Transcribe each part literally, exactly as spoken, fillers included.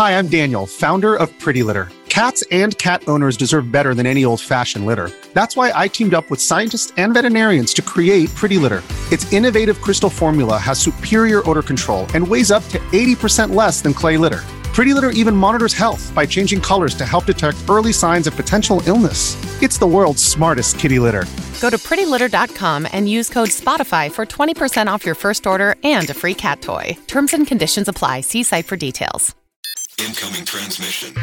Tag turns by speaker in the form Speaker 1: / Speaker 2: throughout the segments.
Speaker 1: Hi, I'm Daniel, founder of Pretty Litter. Cats and cat owners deserve better than any old-fashioned litter. That's why I teamed up with scientists and veterinarians to create Pretty Litter. Its innovative crystal formula has superior odor control and weighs up to eighty percent less than clay litter. Pretty Litter even monitors health by changing colors to help detect early signs of potential illness. It's the world's smartest kitty litter.
Speaker 2: Go to pretty litter dot com and use code SPOTIFY for twenty percent off your first order and a free cat toy. Terms and conditions apply. See site for details.
Speaker 3: Incoming transmission.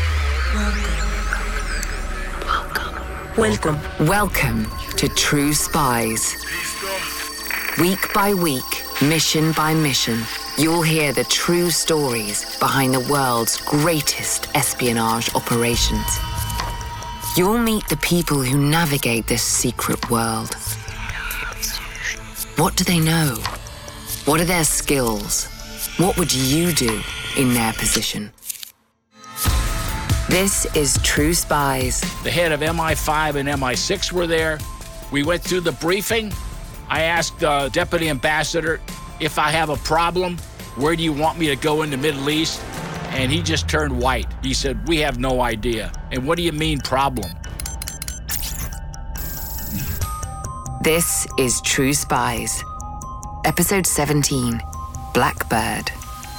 Speaker 4: Welcome. Welcome to True Spies. Week by week, mission by mission, you'll hear the true stories behind the world's greatest espionage operations. You'll meet the people who navigate this secret world. What do they know? What are their skills? What would you do in their position? This is True Spies.
Speaker 5: The head of M I five and M I six were there. We went through the briefing. I asked the uh, Deputy Ambassador, if I have a problem, where do you want me to go in the Middle East? And he just turned white. He said, we have no idea. And what do you mean problem?
Speaker 4: This is True Spies. Episode seventeen, Blackbird.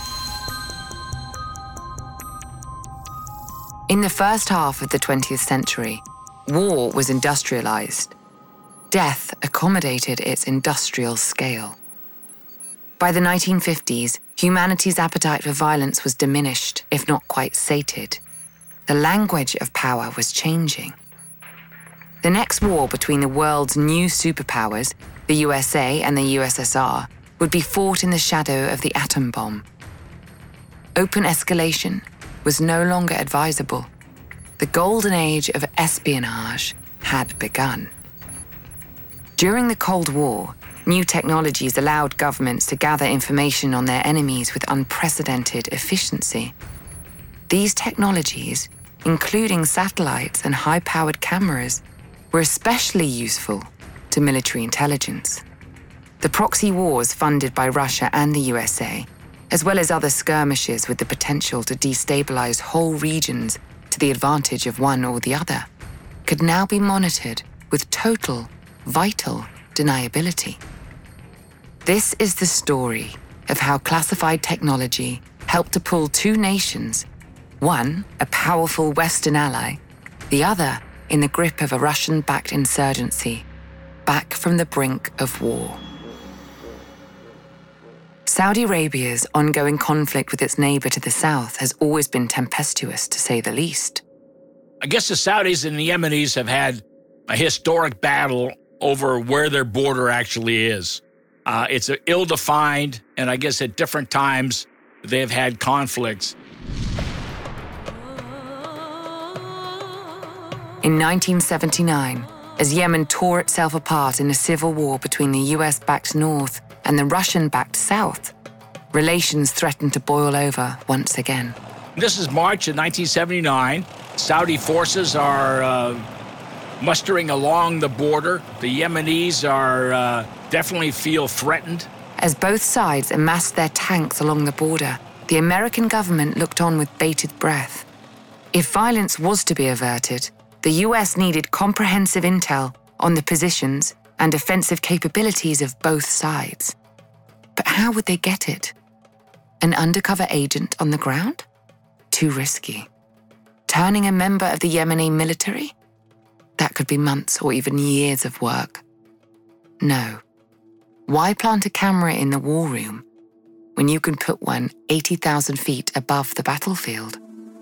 Speaker 4: In the first half of the twentieth century, war was industrialized. Death accommodated its industrial scale. By the nineteen fifties, humanity's appetite for violence was diminished, if not quite sated. The language of power was changing. The next war between the world's new superpowers, the U S A and the U S S R, would be fought in the shadow of the atom bomb. Open escalation was no longer advisable. The golden age of espionage had begun. During the Cold War, new technologies allowed governments to gather information on their enemies with unprecedented efficiency. These technologies, including satellites and high-powered cameras, were especially useful to military intelligence. The proxy wars funded by Russia and the U S A, as well as other skirmishes with the potential to destabilize whole regions to the advantage of one or the other, could now be monitored with total, vital deniability. This is the story of how classified technology helped to pull two nations, one a powerful Western ally, the other in the grip of a Russian-backed insurgency, back from the brink of war. Saudi Arabia's ongoing conflict with its neighbor to the south has always been tempestuous, to say the least.
Speaker 5: I guess the Saudis and the Yemenis have had a historic battle over where their border actually is. Uh, it's ill-defined, and I guess at different times they've had conflicts.
Speaker 4: In nineteen seventy-nine, as Yemen tore itself apart in a civil war between the U S-backed North and the Russian-backed South, relations threatened to boil over once again.
Speaker 5: This is March of nineteen seventy-nine. Saudi forces are uh, mustering along the border. The Yemenis are uh, definitely feel threatened.
Speaker 4: As both sides amassed their tanks along the border, the American government looked on with bated breath. If violence was to be averted, the U S needed comprehensive intel on the positions and offensive capabilities of both sides. But how would they get it? An undercover agent on the ground? Too risky. Turning a member of the Yemeni military? That could be months or even years of work. No. Why plant a camera in the war room when you can put one eighty thousand feet above the battlefield?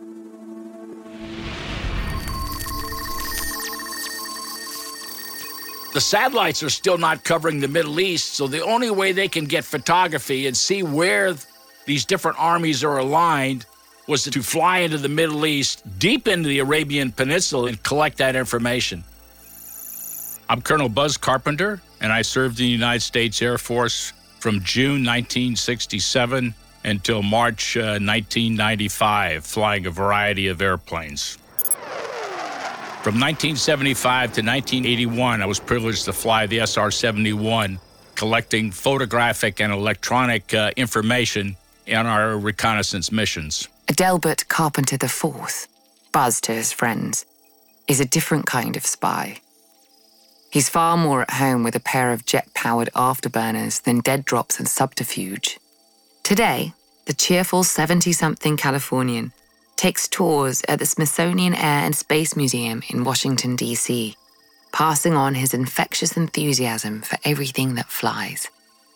Speaker 5: The satellites are still not covering the Middle East, so the only way they can get photography and see where these different armies are aligned was to fly into the Middle East, deep into the Arabian Peninsula, and collect that information. I'm Colonel Buzz Carpenter, and I served in the United States Air Force from June nineteen sixty-seven until March uh, nineteen ninety-five, flying a variety of airplanes. From nineteen seventy-five to nineteen eighty-one, I was privileged to fly the S R seventy-one, collecting photographic and electronic uh, information on our reconnaissance missions.
Speaker 4: Adelbert Carpenter the Fourth, Buzz to his friends, is a different kind of spy. He's far more at home with a pair of jet-powered afterburners than dead drops and subterfuge. Today, the cheerful seventy-something Californian takes tours at the Smithsonian Air and Space Museum in Washington, D C, passing on his infectious enthusiasm for everything that flies.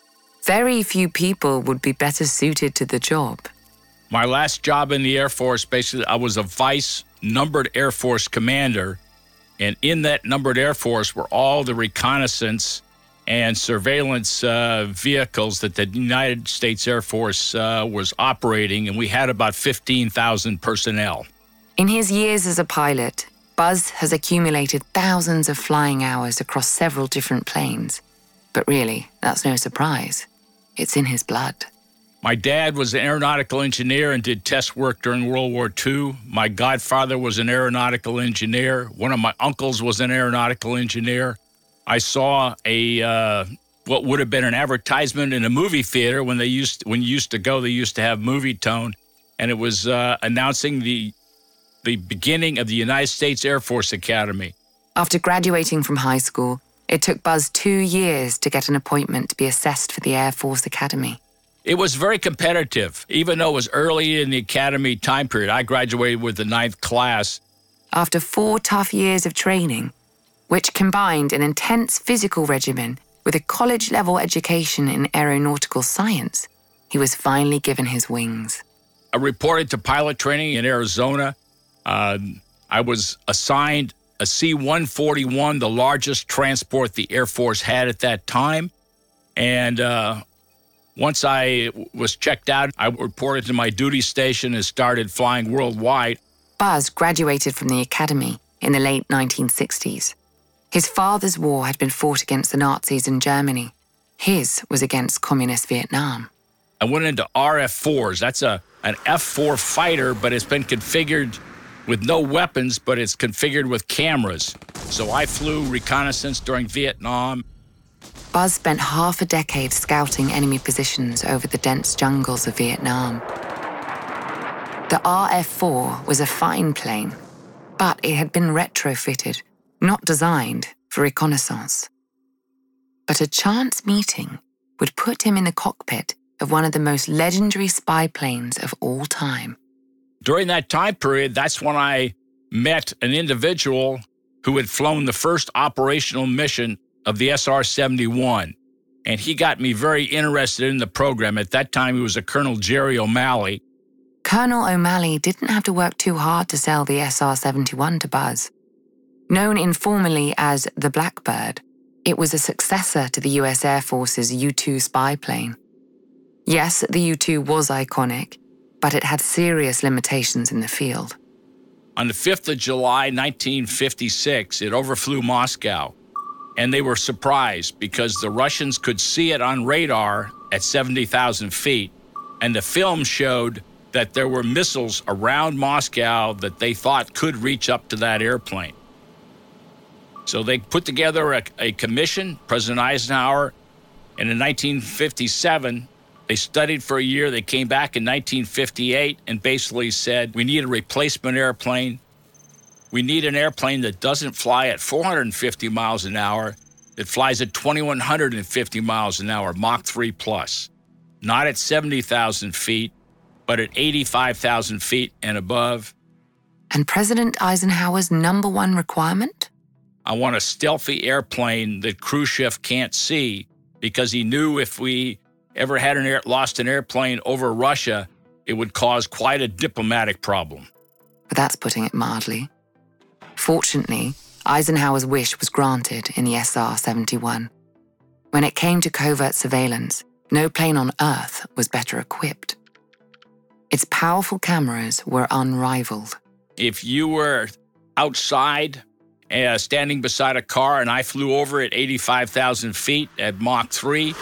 Speaker 4: Very few people would be better suited to the job.
Speaker 5: My last job in the Air Force, basically, I was a vice numbered Air Force commander, and in that numbered Air Force were all the reconnaissance and surveillance uh, vehicles that the United States Air Force uh, was operating, and we had about fifteen thousand personnel.
Speaker 4: In his years as a pilot, Buzz has accumulated thousands of flying hours across several different planes. But really, that's no surprise. It's in his blood.
Speaker 5: My dad was an aeronautical engineer and did test work during World War Two. My godfather was an aeronautical engineer. One of my uncles was an aeronautical engineer. I saw a uh, what would have been an advertisement in a movie theater when they used when you used to go. They used to have Movie Tone, and it was uh, announcing the the beginning of the United States Air Force Academy.
Speaker 4: After graduating from high school, it took Buzz two years to get an appointment to be assessed for the Air Force Academy.
Speaker 5: It was very competitive, even though it was early in the academy time period. I graduated with the ninth class.
Speaker 4: After four tough years of training, which combined an intense physical regimen with a college-level education in aeronautical science, he was finally given his wings.
Speaker 5: I reported to pilot training in Arizona. Uh, I was assigned a C one forty-one, the largest transport the Air Force had at that time. And uh, once I was checked out, I reported to my duty station and started flying worldwide.
Speaker 4: Buzz graduated from the academy in the late nineteen sixties. His father's war had been fought against the Nazis in Germany. His was against communist Vietnam.
Speaker 5: I went into R F fours. That's a an F four fighter, but it's been configured with no weapons, but it's configured with cameras. So I flew reconnaissance during Vietnam.
Speaker 4: Buzz spent half a decade scouting enemy positions over the dense jungles of Vietnam. The R F four was a fine plane, but it had been retrofitted, not designed for reconnaissance. But a chance meeting would put him in the cockpit of one of the most legendary spy planes of all time.
Speaker 5: During that time period, that's when I met an individual who had flown the first operational mission of the S R seventy-one. And he got me very interested in the program. At that time, he was a Colonel Jerry O'Malley.
Speaker 4: Colonel O'Malley didn't have to work too hard to sell the S R seventy-one to Buzz. Known informally as the Blackbird, it was a successor to the U S Air Force's U two spy plane. Yes, the U two was iconic, but it had serious limitations in the field.
Speaker 5: On the fifth of July, nineteen fifty-six, it overflew Moscow, and they were surprised because the Russians could see it on radar at seventy thousand feet, and the film showed that there were missiles around Moscow that they thought could reach up to that airplane. So they put together a, a commission, President Eisenhower, and in nineteen fifty-seven, they studied for a year. They came back in nineteen fifty-eight and basically said, we need a replacement airplane. We need an airplane that doesn't fly at four hundred fifty miles an hour, that flies at two thousand one hundred fifty miles an hour, Mach three plus. Not at seventy thousand feet, but at eighty-five thousand feet and above.
Speaker 4: And President Eisenhower's number one requirement?
Speaker 5: I want a stealthy airplane that Khrushchev can't see, because he knew if we ever had an air, lost an airplane over Russia, it would cause quite a diplomatic problem.
Speaker 4: But that's putting it mildly. Fortunately, Eisenhower's wish was granted in the S R seventy-one. When it came to covert surveillance, no plane on Earth was better equipped. Its powerful cameras were unrivaled.
Speaker 5: If you were outside, uh, standing beside a car, and I flew over at eighty-five thousand feet at Mach three,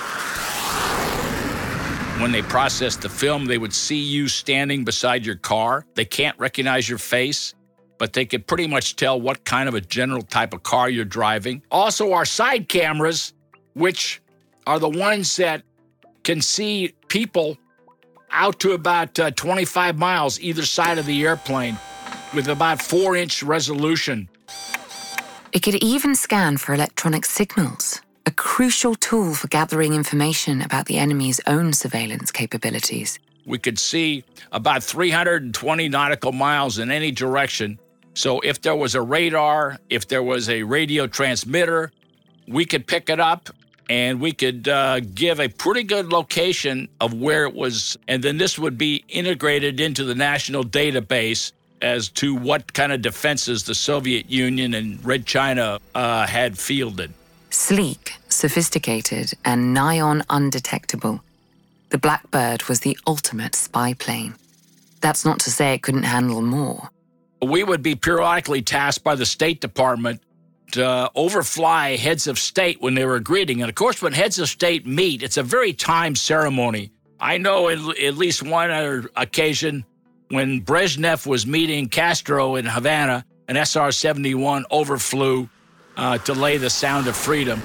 Speaker 5: when they processed the film, they would see you standing beside your car. They can't recognize your face, but they could pretty much tell what kind of a general type of car you're driving. Also, our side cameras, which are the ones that can see people out to about uh, twenty-five miles either side of the airplane with about four-inch resolution.
Speaker 4: It could even scan for electronic signals, a crucial tool for gathering information about the enemy's own surveillance capabilities.
Speaker 5: We could see about three hundred twenty nautical miles in any direction. So if there was a radar, if there was a radio transmitter, we could pick it up and we could uh, give a pretty good location of where it was. And then this would be integrated into the national database as to what kind of defenses the Soviet Union and Red China uh, had fielded.
Speaker 4: Sleek, sophisticated, and nigh on undetectable, the Blackbird was the ultimate spy plane. That's not to say it couldn't handle more.
Speaker 5: We would be periodically tasked by the State Department to overfly heads of state when they were greeting. And of course, when heads of state meet, it's a very timed ceremony. I know at, at least one other occasion when Brezhnev was meeting Castro in Havana, an S R seventy-one overflew uh, to lay the sound of freedom.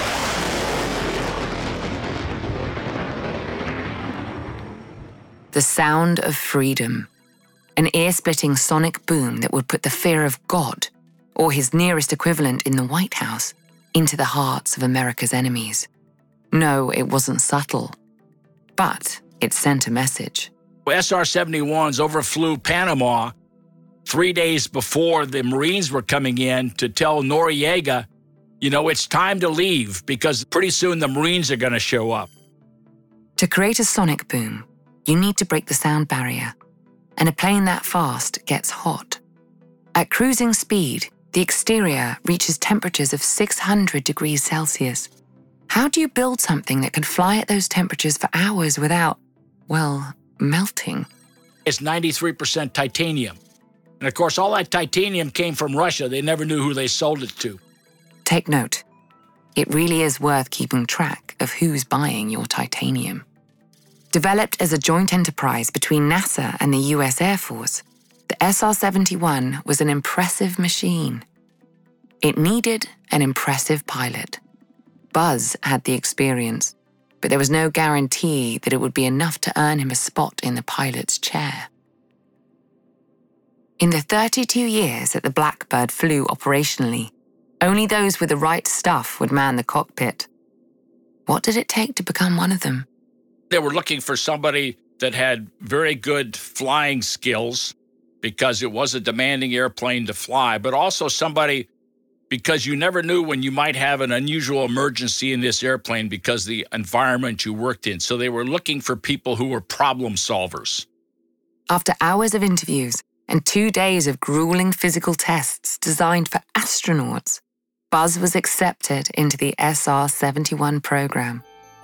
Speaker 4: The sound of freedom, an ear-splitting sonic boom that would put the fear of God, or his nearest equivalent in the White House, into the hearts of America's enemies. No, it wasn't subtle, but it sent a message.
Speaker 5: S R seventy-ones overflew Panama three days before the Marines were coming in to tell Noriega, you know, it's time to leave because pretty soon the Marines are going to show up.
Speaker 4: To create a sonic boom, you need to break the sound barrier, and a plane that fast gets hot. At cruising speed, the exterior reaches temperatures of six hundred degrees Celsius. How do you build something that can fly at those temperatures for hours without, well, melting?
Speaker 5: It's ninety-three percent titanium. And of course, all that titanium came from Russia. They never knew who they sold it to.
Speaker 4: Take note. It really is worth keeping track of who's buying your titanium. Developed as a joint enterprise between NASA and the U S Air Force, the S R seventy-one was an impressive machine. It needed an impressive pilot. Buzz had the experience, but there was no guarantee that it would be enough to earn him a spot in the pilot's chair. In the thirty-two years that the Blackbird flew operationally, only those with the right stuff would man the cockpit. What did it take to become one of them?
Speaker 5: They were looking for somebody that had very good flying skills because it was a demanding airplane to fly, but also somebody because you never knew when you might have an unusual emergency in this airplane because the environment you worked in. So they were looking for people who were problem solvers.
Speaker 4: After hours of interviews and two days of grueling physical tests designed for astronauts, Buzz was accepted into the S R seventy-one program.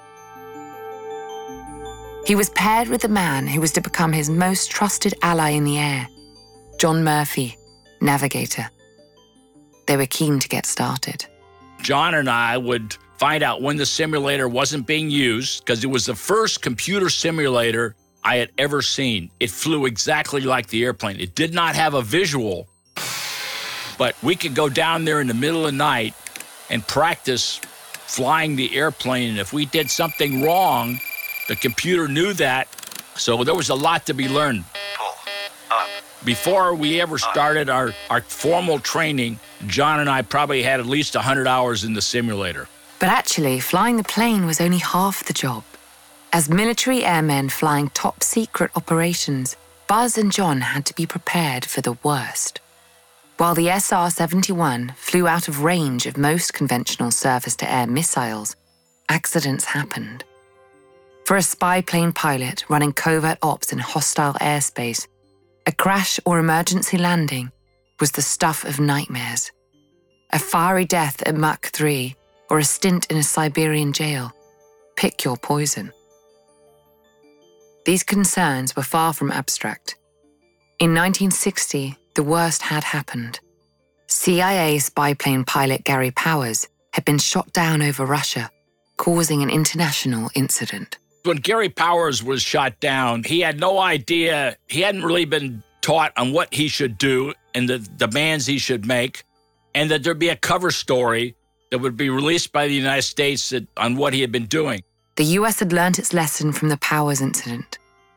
Speaker 4: He was paired with the man who was to become his most trusted ally in the air, John Murphy, navigator. They were keen to get started.
Speaker 5: John and I would find out when the simulator wasn't being used because it was the first computer simulator I had ever seen. It flew exactly like the airplane. It did not have a visual, but we could go down there in the middle of the night and practice flying the airplane. And if we did something wrong, the computer knew that, so there was a lot to be learned.
Speaker 3: Pull up.
Speaker 5: Before we ever started our, our formal training, John and I probably had at least one hundred hours in the simulator.
Speaker 4: But actually, flying the plane was only half the job. As military airmen flying top-secret operations, Buzz and John had to be prepared for the worst. While the S R seventy-one flew out of range of most conventional surface-to-air missiles, accidents happened. For a spy plane pilot running covert ops in hostile airspace, a crash or emergency landing was the stuff of nightmares. A fiery death at Mach three or a stint in a Siberian jail. Pick your poison. These concerns were far from abstract. In nineteen sixty, the worst had happened. C I A spy plane pilot Gary Powers had been shot down over Russia, causing an international incident.
Speaker 5: When Gary Powers was shot down, he had no idea, he hadn't really been taught on what he should do and the demands he should make, and that there'd be a cover story that would be released by the United States that, on what he had been doing.
Speaker 4: The U S had learned its lesson from the Powers incident.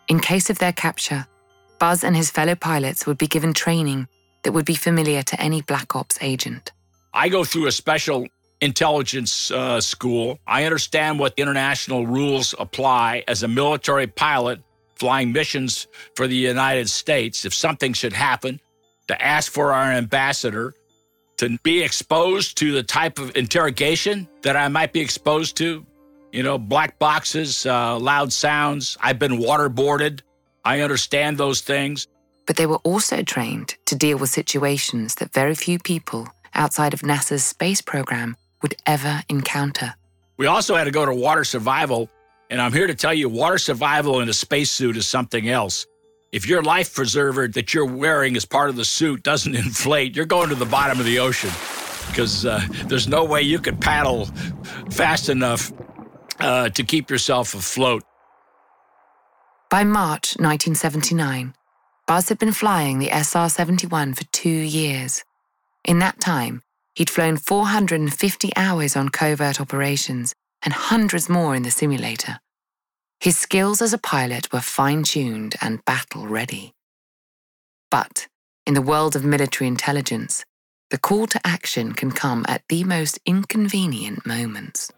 Speaker 4: In case of their capture, Buzz and his fellow pilots would be given training that would be familiar to any Black Ops agent.
Speaker 5: I go through a special intelligence uh, school. I understand what international rules apply as a military pilot flying missions for the United States. If something should happen, to ask for our ambassador, to be exposed to the type of interrogation that I might be exposed to. You know, black boxes, uh, loud sounds. I've been waterboarded. I understand those things.
Speaker 4: But they were also trained to deal with situations that very few people outside of NASA's space program would ever encounter.
Speaker 5: We also had to go to water survival, and I'm here to tell you, water survival in a spacesuit is something else. If your life preserver that you're wearing as part of the suit doesn't inflate, you're going to the bottom of the ocean because uh, there's no way you could paddle fast enough uh, to keep yourself afloat.
Speaker 4: By March nineteen seventy-nine, Buzz had been flying the S R seventy-one for two years. In that time, he'd flown four hundred fifty hours on covert operations and hundreds more in the simulator. His skills as a pilot were fine-tuned and battle-ready. But in the world of military intelligence, the call to action can come at the most inconvenient moments.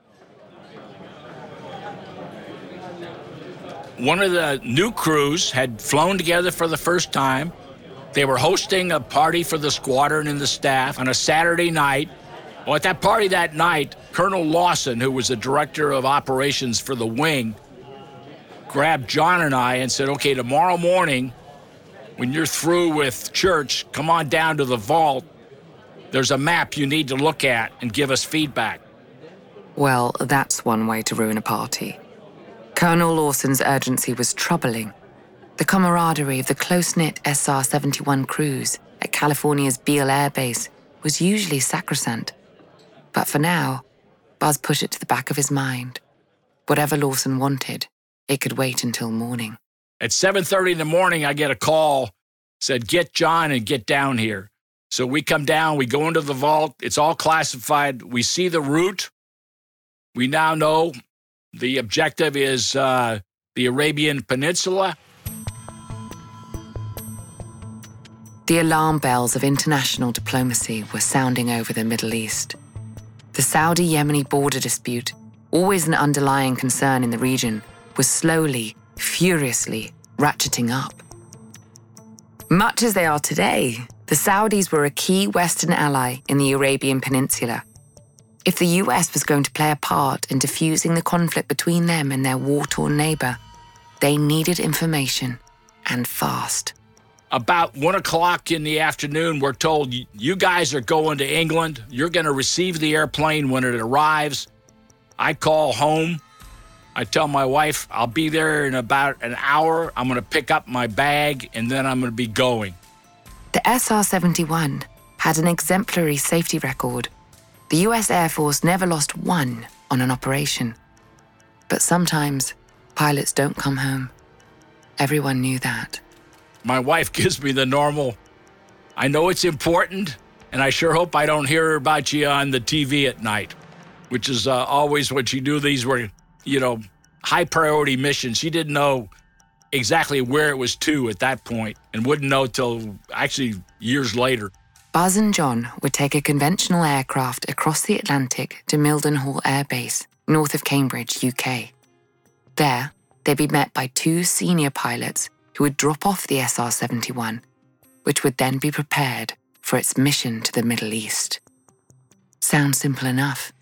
Speaker 5: One of the new crews had flown together for the first time. They were hosting a party for the squadron and the staff on a Saturday night. Well, at that party that night, Colonel Lawson, who was the director of operations for the wing, grabbed John and I and said, okay, tomorrow morning, when you're through with church, come on down to the vault. There's a map you need to look at and give us feedback.
Speaker 4: Well, that's one way to ruin a party. Colonel Lawson's urgency was troubling. The camaraderie of the close-knit S R seventy-one crews at California's Beale Air Base was usually sacrosanct. But for now, Buzz put it to the back of his mind. Whatever Lawson wanted, it could wait until morning.
Speaker 5: At seven thirty in the morning, I get a call, said, get John and get down here. So we come down, we go into the vault. It's all classified. We see the route. We now know the objective is uh, the Arabian Peninsula.
Speaker 4: The alarm bells of international diplomacy were sounding over the Middle East. The Saudi-Yemeni border dispute, always an underlying concern in the region, was slowly, furiously ratcheting up. Much as they are today, the Saudis were a key Western ally in the Arabian Peninsula. If the U S was going to play a part in diffusing the conflict between them and their war-torn neighbor, they needed information, and fast.
Speaker 5: About one o'clock in the afternoon, we're told, you guys are going to England. You're going to receive the airplane when it arrives. I call home. I tell my wife, I'll be there in about an hour. I'm going to pick up my bag, and then I'm going to be going.
Speaker 4: The S R seventy-one had an exemplary safety record. The U S Air Force never lost one on an operation. But sometimes, pilots don't come home. Everyone knew that.
Speaker 5: My wife gives me the normal, I know it's important, and I sure hope I don't hear about you on the T V at night, which is uh, always what you do. These were, you know, high-priority missions. She didn't know exactly where it was to at that point and wouldn't know till actually years later.
Speaker 4: Buzz and John would take a conventional aircraft across the Atlantic to Mildenhall Air Base, north of Cambridge, U K. There, they'd be met by two senior pilots who would drop off the S R seventy-one, which would then be prepared for its mission to the Middle East. Sounds simple enough.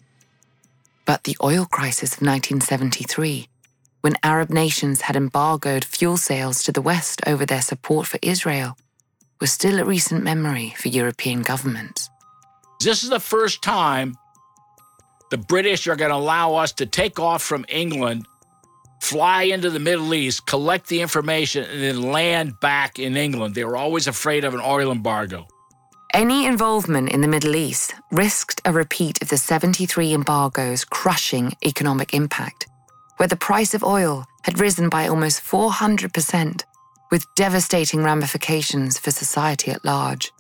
Speaker 4: But the oil crisis of nineteen seventy-three, when Arab nations had embargoed fuel sales to the West over their support for Israel, was still a recent memory for European governments.
Speaker 5: This is the first time the British are going to allow us to take off from England, fly into the Middle East, collect the information, and then land back in England. They were always afraid of an oil embargo.
Speaker 4: Any involvement in the Middle East risked a repeat of the seventy-three embargo's crushing economic impact, where the price of oil had risen by almost four hundred percent, with devastating ramifications for society at large.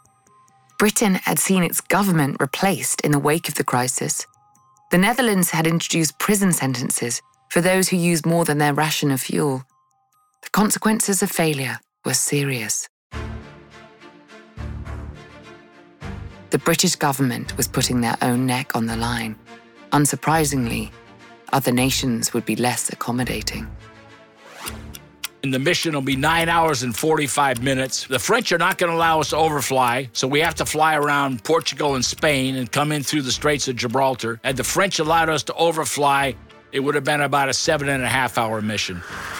Speaker 4: Britain had seen its government replaced in the wake of the crisis. The Netherlands had introduced prison sentences for those who used more than their ration of fuel. The consequences of failure were serious. The British government was putting their own neck on the line. Unsurprisingly, other nations would be less accommodating.
Speaker 5: And the mission will be nine hours and forty-five minutes. The French are not going to allow us to overfly, so we have to fly around Portugal and Spain and come in through the Straits of Gibraltar. Had the French allowed us to overfly, it would have been about a seven and a half hour mission.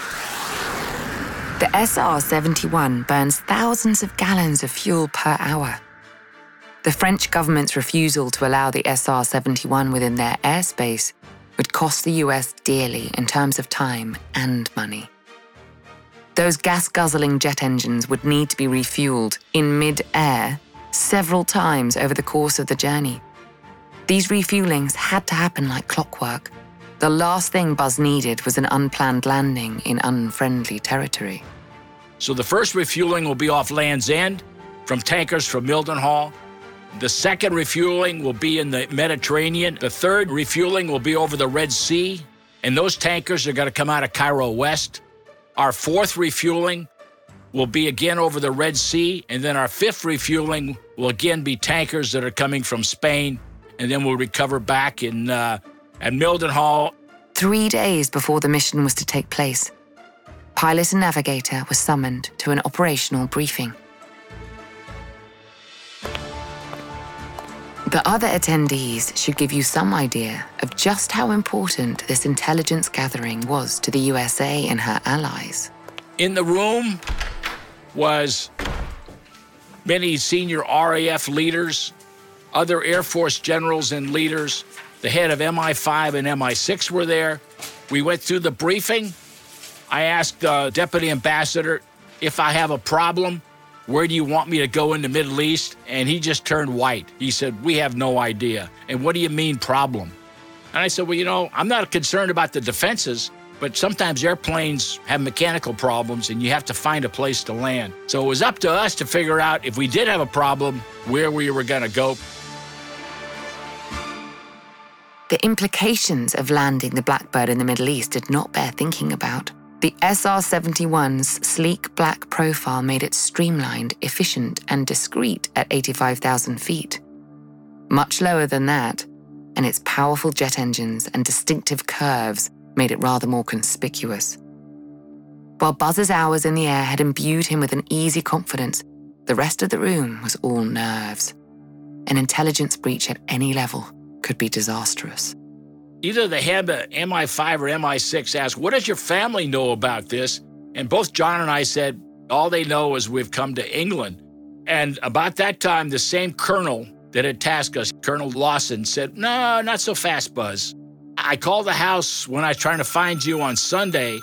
Speaker 4: The S R seventy-one burns thousands of gallons of fuel per hour. The French government's refusal to allow the S R seventy-one within their airspace would cost the U S dearly in terms of time and money. Those gas-guzzling jet engines would need to be refueled in mid-air several times over the course of the journey. These refuelings had to happen like clockwork. The last thing Buzz needed was an unplanned landing in unfriendly territory.
Speaker 5: So the first refueling will be off Land's End from tankers from Mildenhall. The second refueling will be in the Mediterranean. The third refueling will be over the Red Sea, and those tankers are going to come out of Cairo West. Our fourth refueling will be again over the Red Sea, and then our fifth refueling will again be tankers that are coming from Spain, and then we'll recover back in uh, at Mildenhall.
Speaker 4: Three days before the mission was to take place, pilot and navigator were summoned to an operational briefing. The other attendees should give you some idea of just how important this intelligence gathering was to the U S A and her allies.
Speaker 5: In the room was many senior R A F leaders, other Air Force generals and leaders. The head of M I five and M I six were there. We went through the briefing. I asked the deputy ambassador, if I have a problem, where do you want me to go in the Middle East? And he just turned white. He said, we have no idea. And what do you mean problem? And I said, well, you know, I'm not concerned about the defenses, but sometimes airplanes have mechanical problems and you have to find a place to land. So it was up to us to figure out if we did have a problem, where we were going to go.
Speaker 4: The implications of landing the Blackbird in the Middle East did not bear thinking about. The S R seventy-one's sleek black profile made it streamlined, efficient, and discreet at eighty-five thousand feet. Much lower than that, and its powerful jet engines and distinctive curves made it rather more conspicuous. While Buzz's hours in the air had imbued him with an easy confidence, the rest of the room was all nerves. An intelligence breach at any level could be disastrous.
Speaker 5: Either the head of M I five or M I six asked, what does your family know about this? And both John and I said, all they know is we've come to England. And about that time, the same colonel that had tasked us, Colonel Lawson, said, no, not so fast, Buzz. I called the house when I was trying to find you on Sunday.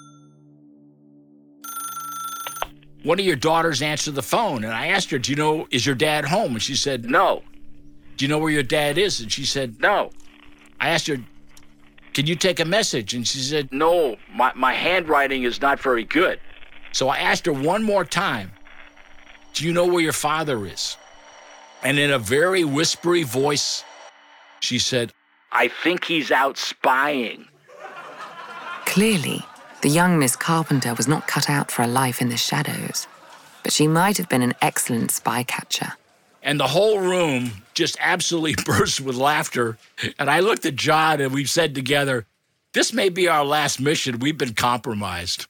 Speaker 5: One of your daughters answered the phone, and I asked her, do you know, is your dad home? And she said, no. Do you know where your dad is? And she said, no. I asked her, can you take a message? And she said, no, my, my handwriting is not very good. So I asked her one more time, do you know where your father is? And in a very whispery voice, she said, I think he's out spying.
Speaker 4: Clearly, the young Miss Carpenter was not cut out for a life in the shadows, but she might have been an excellent spy catcher.
Speaker 5: And the whole room just absolutely burst with laughter. And I looked at John and we said together, this may be our last mission. We've been compromised.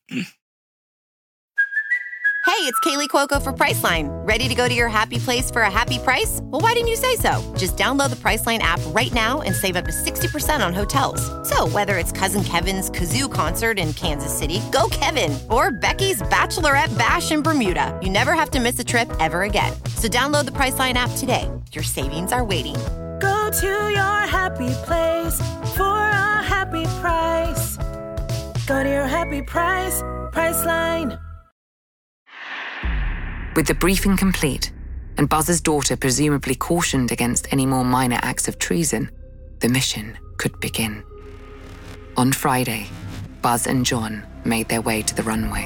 Speaker 6: Hey, it's Kaylee Cuoco for Priceline. Ready to go to your happy place for a happy price? Well, why didn't you say so? Just download the Priceline app right now and save up to sixty percent on hotels. So whether it's Cousin Kevin's Kazoo Concert in Kansas City, go Kevin, or Becky's Bachelorette Bash in Bermuda, you never have to miss a trip ever again. So download the Priceline app today. Your savings are waiting.
Speaker 7: Go to your happy place for a happy price. Go to your happy price, Priceline.
Speaker 4: With the briefing complete, and Buzz's daughter presumably cautioned against any more minor acts of treason, the mission could begin. On Friday, Buzz and John made their way to the runway.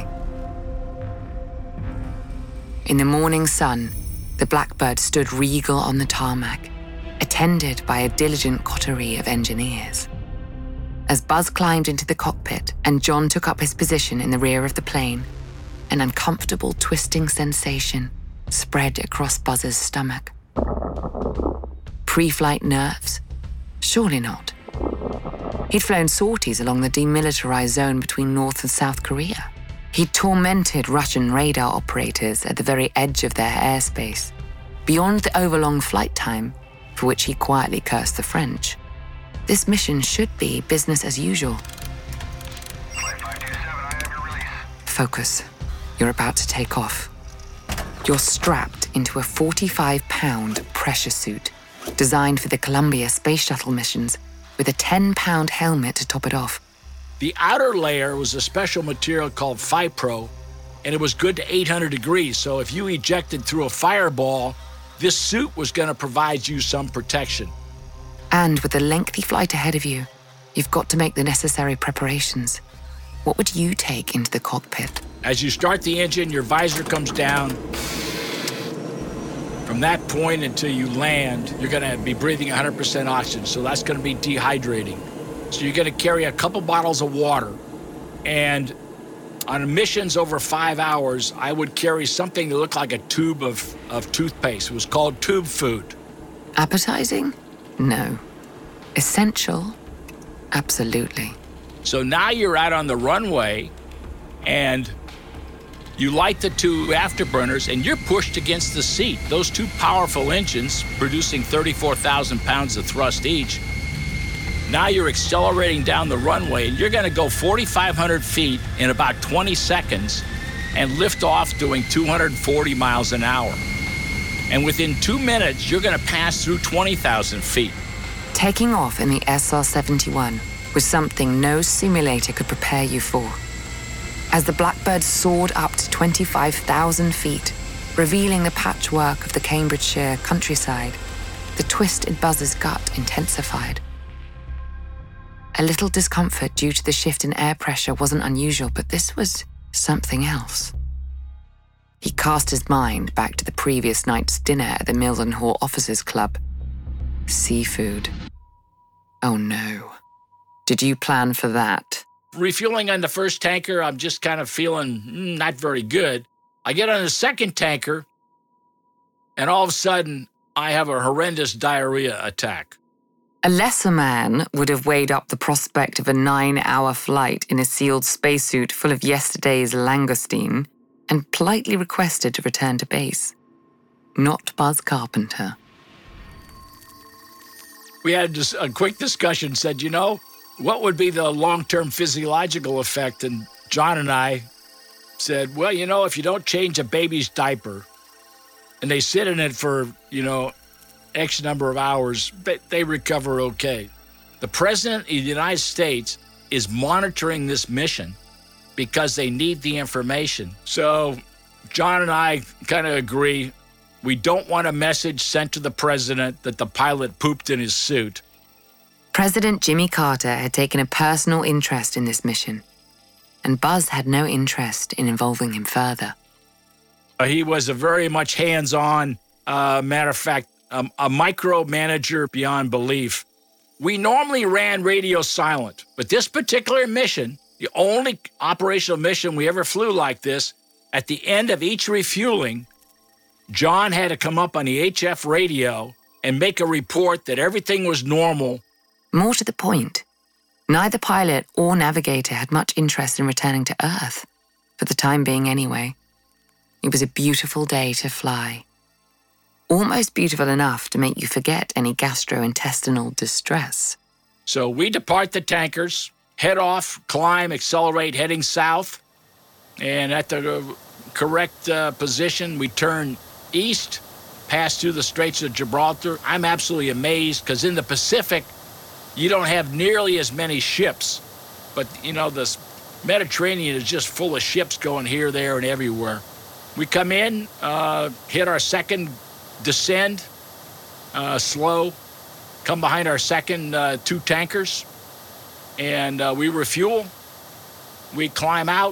Speaker 4: In the morning sun, the Blackbird stood regal on the tarmac, attended by a diligent coterie of engineers. As Buzz climbed into the cockpit and John took up his position in the rear of the plane, an uncomfortable twisting sensation spread across Buzz's stomach. Pre-flight nerves? Surely not. He'd flown sorties along the demilitarized zone between North and South Korea. He'd tormented Russian radar operators at the very edge of their airspace, beyond the overlong flight time, for which he quietly cursed the French. This mission should be business as usual.
Speaker 8: Flight five two seven, I have your release.
Speaker 4: Focus. You're about to take off. You're strapped into a forty-five pound pressure suit designed for the Columbia space shuttle missions with a ten pound helmet to top it off.
Speaker 5: The outer layer was a special material called Fipro, and it was good to eight hundred degrees, so if you ejected through a fireball, this suit was going to provide you some protection.
Speaker 4: And with a lengthy flight ahead of you, you've got to make the necessary preparations. What would you take into the cockpit?
Speaker 5: As you start the engine, your visor comes down. From that point until you land, you're going to be breathing one hundred percent oxygen, so that's going to be dehydrating. So you're going to carry a couple bottles of water, and on missions over five hours, I would carry something that looked like a tube of, of toothpaste. It was called tube food.
Speaker 4: Appetizing? No. Essential? Absolutely.
Speaker 5: So now you're out on the runway, and you light the two afterburners, and you're pushed against the seat. Those two powerful engines, producing thirty-four thousand pounds of thrust each, now you're accelerating down the runway, and you're going to go forty-five hundred feet in about twenty seconds and lift off doing two hundred forty miles an hour. And within two minutes, you're going to pass through twenty thousand feet.
Speaker 4: Taking off in the S R seventy-one was something no simulator could prepare you for. As the Blackbird soared up to twenty-five thousand feet, revealing the patchwork of the Cambridgeshire countryside, the twist in Buzz's gut intensified. A little discomfort due to the shift in air pressure wasn't unusual, but this was something else. He cast his mind back to the previous night's dinner at the Mildenhall Officers Club. Seafood. Oh no. Did you plan for that?
Speaker 5: Refueling on the first tanker, I'm just kind of feeling mm, not very good. I get on the second tanker, and all of a sudden, I have a horrendous diarrhea attack.
Speaker 4: A lesser man would have weighed up the prospect of a nine-hour flight in a sealed spacesuit full of yesterday's langoustine and politely requested to return to base. Not Buzz Carpenter.
Speaker 5: We had a quick discussion, said, you know, what would be the long-term physiological effect? And John and I said, well, you know, if you don't change a baby's diaper and they sit in it for, you know, X number of hours, they recover okay. The President of the United States is monitoring this mission because they need the information. So John and I kind of agree. We don't want a message sent to the President that the pilot pooped in his suit.
Speaker 4: President Jimmy Carter had taken a personal interest in this mission, and Buzz had no interest in involving him further.
Speaker 5: Uh, he was a very much hands-on, uh, matter of fact, um, a micromanager beyond belief. We normally ran radio silent, but this particular mission, the only operational mission we ever flew like this, at the end of each refueling, John had to come up on the H F radio and make a report that everything was normal.
Speaker 4: More to the point, neither pilot or navigator had much interest in returning to Earth, for the time being anyway. It was a beautiful day to fly. Almost beautiful enough to make you forget any gastrointestinal distress.
Speaker 5: So we depart the tankers, head off, climb, accelerate, heading south, and at the correct uh, position, we turn east, pass through the Straits of Gibraltar. I'm absolutely amazed because in the Pacific, you don't have nearly as many ships, but, you know, the Mediterranean is just full of ships going here, there, and everywhere. We come in, uh, hit our second descend, uh, slow, come behind our second uh, two tankers, and uh, we refuel. We climb out.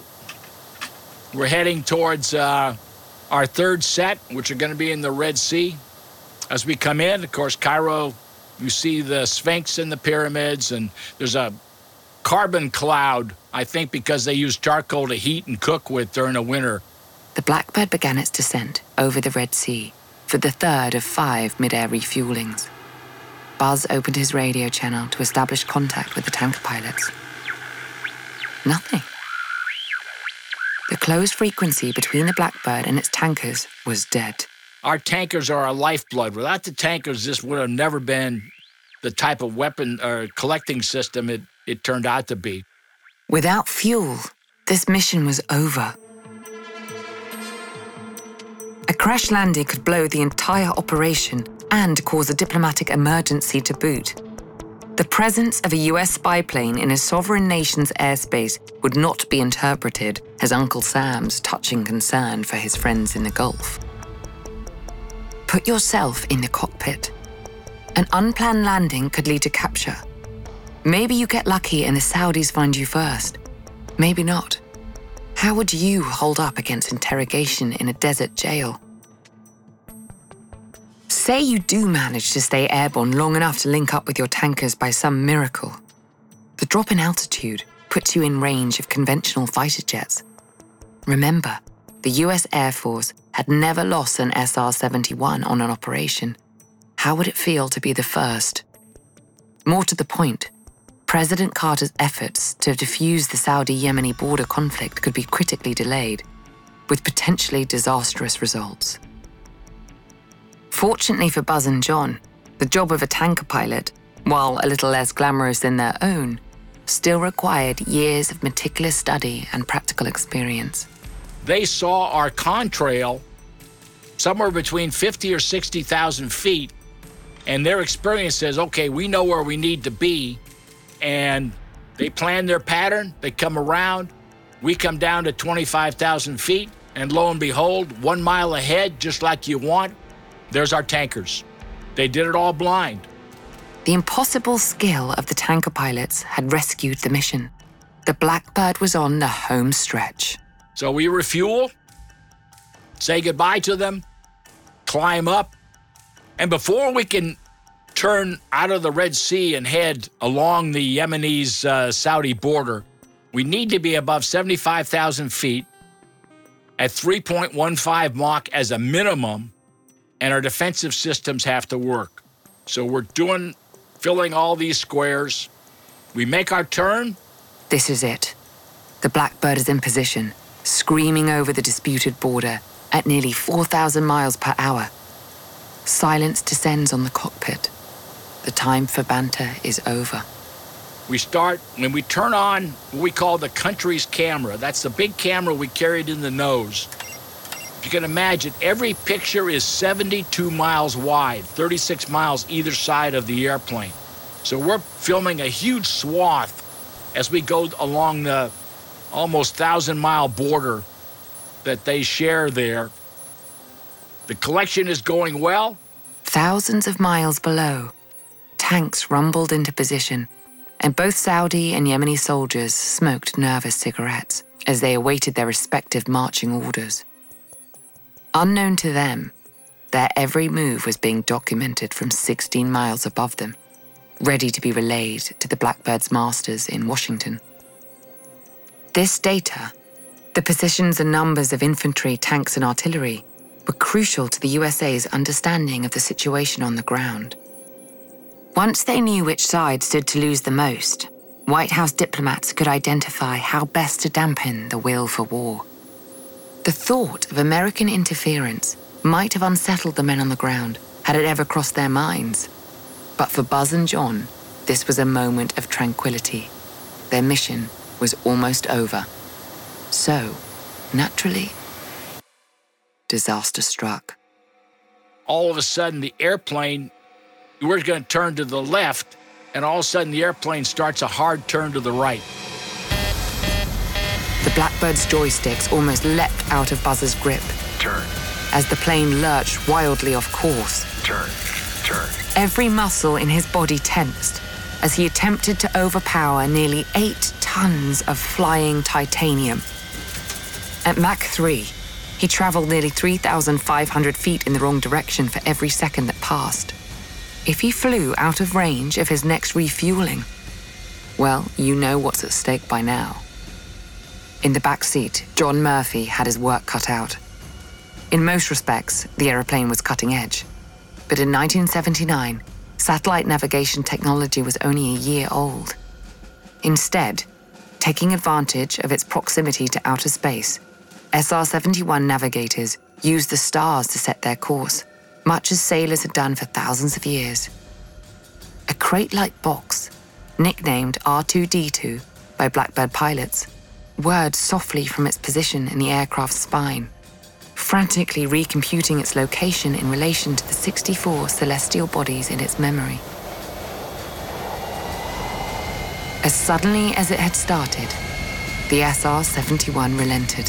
Speaker 5: We're heading towards uh, our third set, which are going to be in the Red Sea. As we come in, of course, Cairo, you see the Sphinx and the pyramids, and there's a carbon cloud, I think because they use charcoal to heat and cook with during the winter.
Speaker 4: The Blackbird began its descent over the Red Sea for the third of five mid-air refuelings. Buzz opened his radio channel to establish contact with the tanker pilots. Nothing. The closed frequency between the Blackbird and its tankers was dead.
Speaker 5: Our tankers are our lifeblood. Without the tankers, this would have never been the type of weapon or collecting system it, it turned out to be.
Speaker 4: Without fuel, this mission was over. A crash landing could blow the entire operation and cause a diplomatic emergency to boot. The presence of a U S spy plane in a sovereign nation's airspace would not be interpreted as Uncle Sam's touching concern for his friends in the Gulf. Put yourself in the cockpit. An unplanned landing could lead to capture. Maybe you get lucky and the Saudis find you first. Maybe not. How would you hold up against interrogation in a desert jail? Say you do manage to stay airborne long enough to link up with your tankers by some miracle. The drop in altitude puts you in range of conventional fighter jets. Remember, the U S Air Force had never lost an S R seventy-one on an operation. How would it feel to be the first? More to the point, President Carter's efforts to defuse the Saudi-Yemeni border conflict could be critically delayed, with potentially disastrous results. Fortunately for Buzz and John, the job of a tanker pilot, while a little less glamorous than their own, still required years of meticulous study and practical experience.
Speaker 5: They saw our contrail somewhere between fifty or sixty thousand feet, and their experience says, okay, we know where we need to be, and they plan their pattern, they come around, we come down to twenty-five thousand feet, and lo and behold, one mile ahead, just like you want, there's our tankers. They did it all blind.
Speaker 4: The impossible skill of the tanker pilots had rescued the mission. The Blackbird was on the home stretch.
Speaker 5: So we refuel, say goodbye to them, climb up, and before we can turn out of the Red Sea and head along the Yemenis-Saudi uh, border, we need to be above seventy-five thousand feet at three point one five Mach as a minimum, and our defensive systems have to work. So we're doing, filling all these squares. We make our turn.
Speaker 4: This is it. The Blackbird is in position, screaming over the disputed border at nearly four thousand miles per hour. Silence descends on the cockpit. The time for banter is over.
Speaker 5: We start, when we turn on what we call the country's camera, that's the big camera we carried in the nose. You can imagine, every picture is seventy-two miles wide, thirty-six miles either side of the airplane. So we're filming a huge swath as we go along the almost thousand-mile border that they share there. The collection is going well.
Speaker 4: Thousands of miles below, tanks rumbled into position, and both Saudi and Yemeni soldiers smoked nervous cigarettes as they awaited their respective marching orders. Unknown to them, their every move was being documented from sixteen miles above them, ready to be relayed to the Blackbird's masters in Washington. This data, the positions and numbers of infantry, tanks, and artillery, were crucial to the U S A's understanding of the situation on the ground. Once they knew which side stood to lose the most, White House diplomats could identify how best to dampen the will for war. The thought of American interference might have unsettled the men on the ground had it ever crossed their minds. But for Buzz and John, this was a moment of tranquility. Their mission was almost over. So, naturally, disaster struck.
Speaker 5: All of a sudden, the airplane, we're going to turn to the left, and all of a sudden, the airplane starts a hard turn to the right.
Speaker 4: The Blackbird's joysticks almost leapt out of Buzz's grip.
Speaker 3: Turn,
Speaker 4: As the plane lurched wildly off course.
Speaker 3: turn, turn.
Speaker 4: Every muscle in his body tensed as he attempted to overpower nearly eight tons of flying titanium. At Mach three, he traveled nearly three thousand five hundred feet in the wrong direction for every second that passed. If he flew out of range of his next refueling, Well, you know what's at stake by now. In the back seat, John Murphy had his work cut out. In most respects, the aeroplane was cutting edge. But in nineteen seventy-nine, satellite navigation technology was only a year old. Instead, taking advantage of its proximity to outer space, S R seventy-one navigators used the stars to set their course, much as sailors had done for thousands of years. A crate-like box, nicknamed R two D two by Blackbird pilots, whirred softly from its position in the aircraft's spine, frantically recomputing its location in relation to the sixty-four celestial bodies in its memory. As suddenly as it had started, the S R seventy-one relented.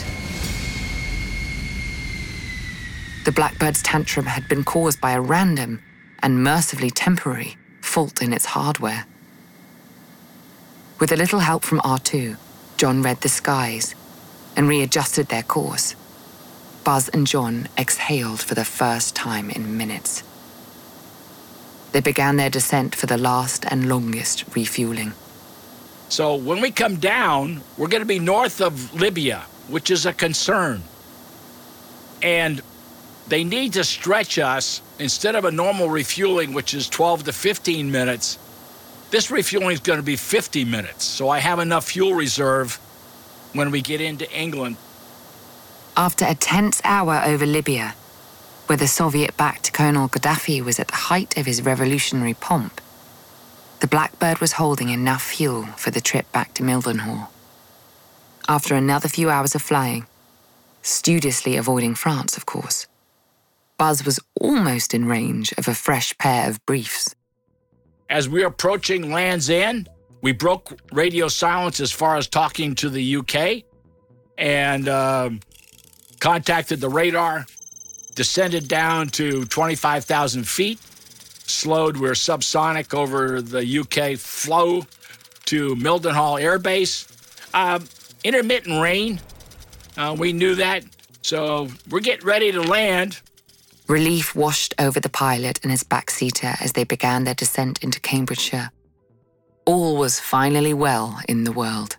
Speaker 4: The Blackbird's tantrum had been caused by a random and mercifully temporary fault in its hardware. With a little help from R two, John read the skies and readjusted their course. Buzz and John exhaled for the first time in minutes. They began their descent for the last and longest refueling.
Speaker 5: So when we come down, we're going to be north of Libya, which is a concern. And they need to stretch us. Instead of a normal refueling, which is twelve to fifteen minutes, this refueling is going to be fifty minutes. So I have enough fuel reserve when we get into England.
Speaker 4: After a tense hour over Libya, where the Soviet-backed Colonel Gaddafi was at the height of his revolutionary pomp, the Blackbird was holding enough fuel for the trip back to Mildenhall. After another few hours of flying, studiously avoiding France, of course, Buzz was almost in range of a fresh pair of briefs.
Speaker 5: As we were approaching Land's End, we broke radio silence as far as talking to the U K and um, contacted the radar, descended down to twenty-five thousand feet, slowed, we're subsonic over the U K, flow to Mildenhall Air Base. Uh, intermittent rain, uh, we knew that, so we're getting ready to land.
Speaker 4: Relief washed over the pilot and his backseater as they began their descent into Cambridgeshire. All was finally well in the world.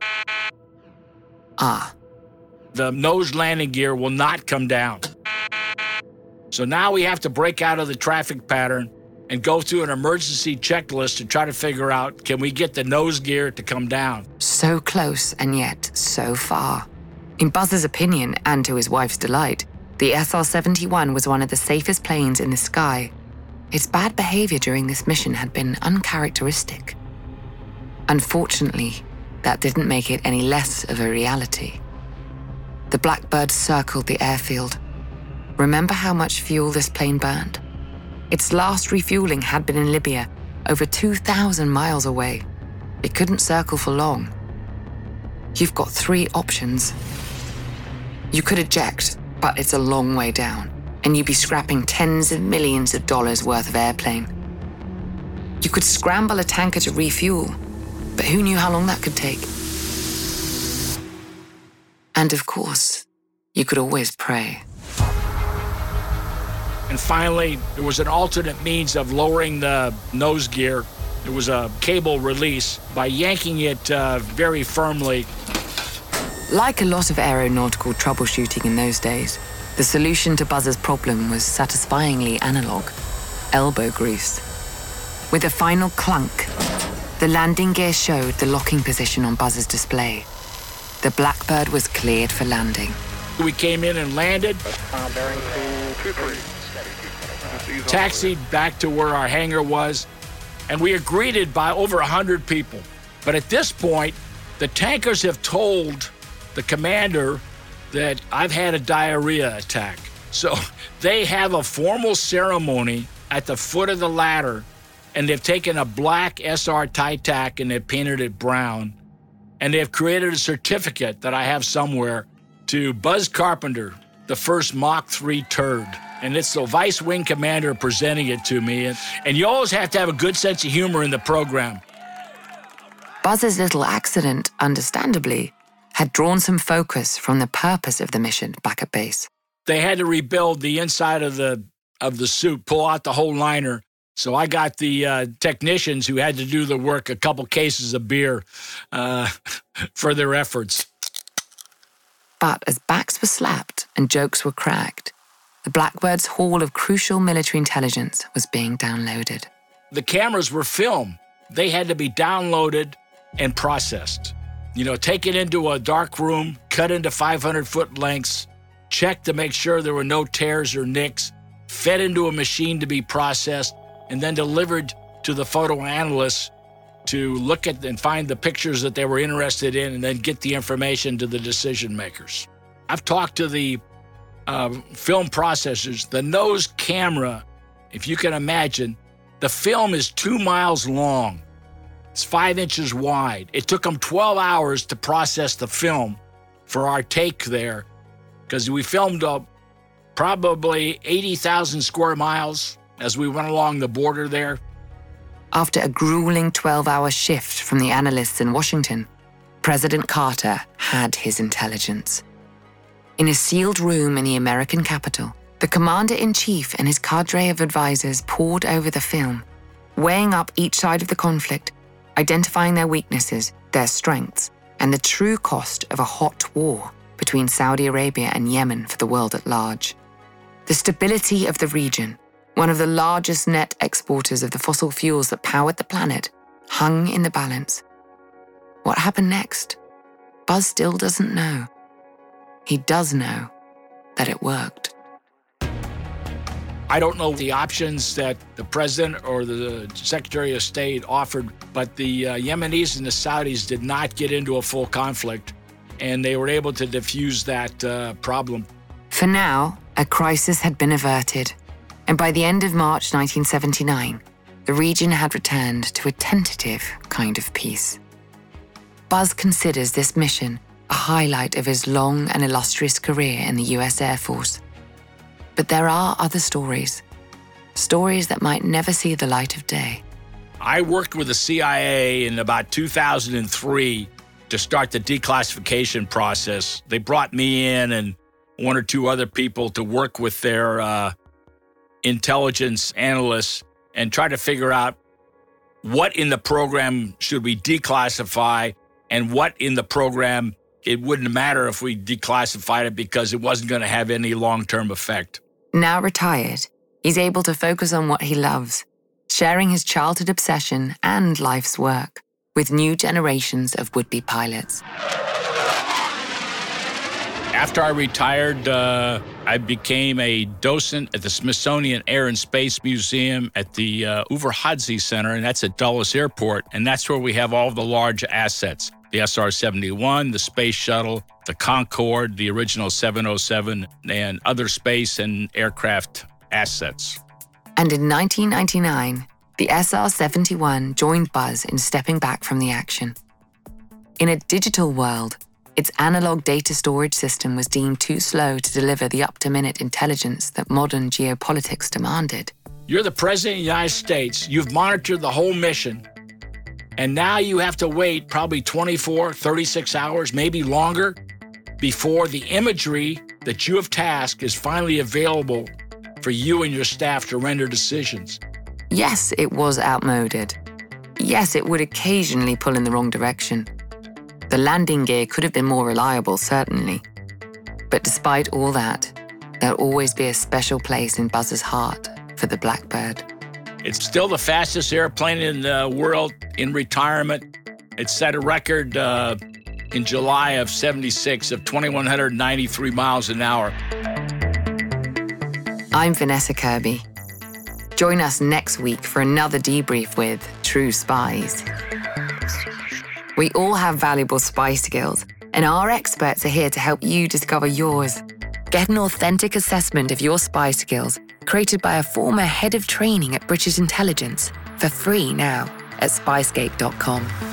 Speaker 4: Ah.
Speaker 5: The nose landing gear will not come down. So now we have to break out of the traffic pattern and go through an emergency checklist to try to figure out, can we get the nose gear to come down?
Speaker 4: So close and yet so far. In Buzz's opinion, and to his wife's delight, the S R seventy-one was one of the safest planes in the sky. Its bad behavior during this mission had been uncharacteristic. Unfortunately, that didn't make it any less of a reality. The Blackbird circled the airfield. Remember how much fuel this plane burned? Its last refueling had been in Libya, over two thousand miles away. It couldn't circle for long. You've got three options. You could eject, but it's a long way down, and you'd be scrapping tens of millions of dollars worth of airplane. You could scramble a tanker to refuel, but who knew how long that could take? And of course, you could always pray.
Speaker 5: And finally, there was an alternate means of lowering the nose gear. It was a cable release by yanking it uh, very firmly.
Speaker 4: Like a lot of aeronautical troubleshooting in those days, the solution to Buzz's problem was satisfyingly analog: elbow grease. With a final clunk, the landing gear showed the locking position on Buzz's display. The Blackbird was cleared for landing.
Speaker 5: We came in and landed, taxied back to where our hangar was, and we are greeted by over one hundred people. But at this point, the tankers have told the commander that I've had a diarrhea attack. So they have a formal ceremony at the foot of the ladder, and they've taken a black S R Titac and they've painted it brown. And they've created a certificate that I have somewhere to Buzz Carpenter, the first Mach three turd. And it's the vice wing commander presenting it to me. And, and you always have to have a good sense of humor in the program.
Speaker 4: Buzz's little accident, understandably, had drawn some focus from the purpose of the mission back at base.
Speaker 5: They had to rebuild the inside of the of the suit, pull out the whole liner, So I got the uh, technicians who had to do the work a couple cases of beer uh, for their efforts.
Speaker 4: But as backs were slapped and jokes were cracked, the Blackbird's haul of crucial military intelligence was being downloaded.
Speaker 5: The cameras were film. They had to be downloaded and processed. You know, taken into a dark room, cut into five hundred foot lengths, checked to make sure there were no tears or nicks, fed into a machine to be processed, and then delivered to the photo analysts to look at and find the pictures that they were interested in and then get the information to the decision makers. I've talked to the uh, film processors. The nose camera, if you can imagine, the film is two miles long. It's five inches wide. It took them twelve hours to process the film for our take there because we filmed uh, probably eighty thousand square miles as we went along the border there.
Speaker 4: After a grueling twelve-hour shift from the analysts in Washington, President Carter had his intelligence. In a sealed room in the American Capitol, the commander-in-chief and his cadre of advisors pored over the film, weighing up each side of the conflict, identifying their weaknesses, their strengths, and the true cost of a hot war between Saudi Arabia and Yemen for the world at large. The stability of the region, one of the largest net exporters of the fossil fuels that powered the planet, hung in the balance. What happened next? Buzz still doesn't know. He does know that it worked.
Speaker 5: I don't know the options that the president or the Secretary of State offered, but the uh, Yemenis and the Saudis did not get into a full conflict, and they were able to diffuse that uh, problem.
Speaker 4: For now, a crisis had been averted, and by the end of March nineteen seventy-nine, the region had returned to a tentative kind of peace. Buzz considers this mission a highlight of his long and illustrious career in the U S Air Force. But there are other stories, stories that might never see the light of day.
Speaker 5: I worked with the C I A in about two thousand three to start the declassification process. They brought me in and one or two other people to work with their uh, intelligence analysts and try to figure out what in the program should we declassify and what in the program it wouldn't matter if we declassified it because it wasn't going to have any long-term effect.
Speaker 4: Now retired, he's able to focus on what he loves, sharing his childhood obsession and life's work with new generations of would-be pilots.
Speaker 5: After I retired, uh, I became a docent at the Smithsonian Air and Space Museum at the uh, Udvar-Hazy Center, and that's at Dulles Airport, and that's where we have all the large assets. The S R seventy-one, the Space Shuttle, the Concorde, the original seven oh seven, and other space and aircraft assets.
Speaker 4: And in nineteen ninety-nine, the S R seventy-one joined Buzz in stepping back from the action. In a digital world, its analog data storage system was deemed too slow to deliver the up-to-minute intelligence that modern geopolitics demanded.
Speaker 5: You're the President of the United States. You've monitored the whole mission. And now you have to wait probably twenty-four, thirty-six hours, maybe longer, before the imagery that you have tasked is finally available for you and your staff to render decisions.
Speaker 4: Yes, it was outmoded. Yes, it would occasionally pull in the wrong direction. The landing gear could have been more reliable, certainly. But despite all that, there'll always be a special place in Buzz's heart for the Blackbird.
Speaker 5: It's still the fastest airplane in the world in retirement. It set a record uh, in July of seventy-six of two thousand one hundred ninety-three miles an hour.
Speaker 4: I'm Vanessa Kirby. Join us next week for another debrief with True Spies. We all have valuable spy skills, and our experts are here to help you discover yours. Get an authentic assessment of your spy skills created by a former head of training at British Intelligence for free now at spyscape dot com.